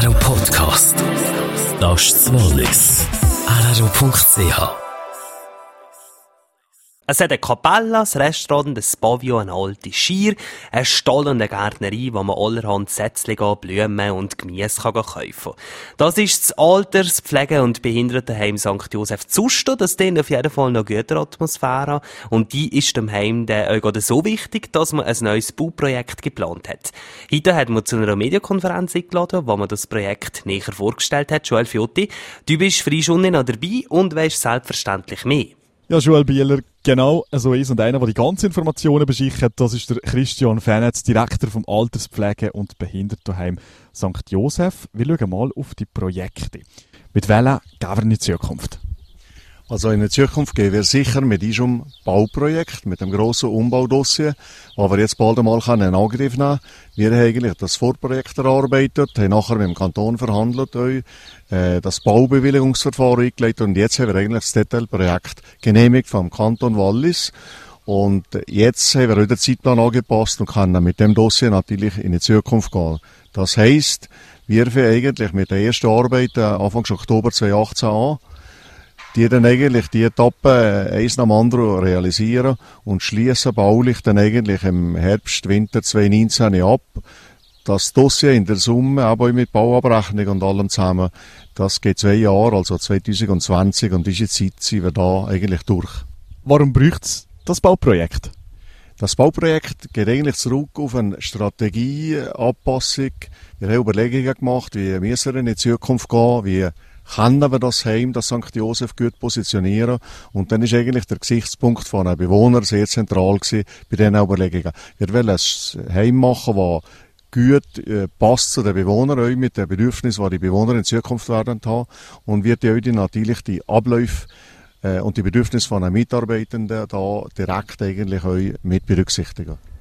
RRO Podcast. Das ist das Wallis. RRO.ch. Es hat eine Kapelle, ein Restaurant, ein Pavillon, eine alte Schier, einen Stall und eine Gärtnerei, wo man allerhand Setzlinge, Blumen und Gemüse kaufen kann. Das ist das Alters-, Pflege- und Behindertenheim St. Joseph Zusten. Das dient auf jeden Fall noch gute Atmosphäre. Und die ist dem Heim auch so wichtig, dass man ein neues Bauprojekt geplant hat. Heute hat man zu einer Medienkonferenz eingeladen, wo man das Projekt näher vorgestellt hat. Joel Fiotti, du bist frisch unten noch dabei und weisst selbstverständlich mehr. Ja, Joel Bieler, genau so ist. Und einer, der die ganzen Informationen beschichert, das ist der Christian Fenetz, Direktor vom Alterspflege- und Behindertenheim St. Joseph. Wir schauen mal auf die Projekte. Mit welchen gehen wir in die Zukunft? Also in der Zukunft gehen wir sicher mit diesem Bauprojekt, mit dem grossen Umbaudossier, wo wir jetzt bald einmal in Angriff nehmen können. Wir haben eigentlich das Vorprojekt erarbeitet, haben nachher mit dem Kanton verhandelt, das Baubewilligungsverfahren eingelegt und jetzt haben wir eigentlich das Detailprojekt genehmigt vom Kanton Wallis. Und jetzt haben wir wieder den Zeitplan angepasst und können mit dem Dossier natürlich in die Zukunft gehen. Das heisst, wir fangen eigentlich mit den ersten Arbeiten Anfang Oktober 2018 an, die dann eigentlich die Etappe eins nach dem anderen realisieren und schließen baulich dann eigentlich im Herbst, Winter 2019 ab. Das Dossier in der Summe, aber mit Bauabrechnung und allem zusammen, das geht 2 Jahre, also 2020, und diese Zeit sind wir da eigentlich durch. Warum braucht es das Bauprojekt? Das Bauprojekt geht eigentlich zurück auf eine Strategieanpassung. Wir haben Überlegungen gemacht, wie müssen wir in die Zukunft gehen, wie können wir das Heim, das St. Joseph, gut positionieren. Und dann ist eigentlich der Gesichtspunkt von einem Bewohner sehr zentral gewesen bei diesen Überlegungen. Wir wollen ein Heim machen, das gut passt zu den Bewohnern, mit den Bedürfnissen, die die Bewohner in Zukunft werden haben. Und wird natürlich die Abläufe und die Bedürfnisse von den Mitarbeitenden da direkt eigentlich auch mit berücksichtigen.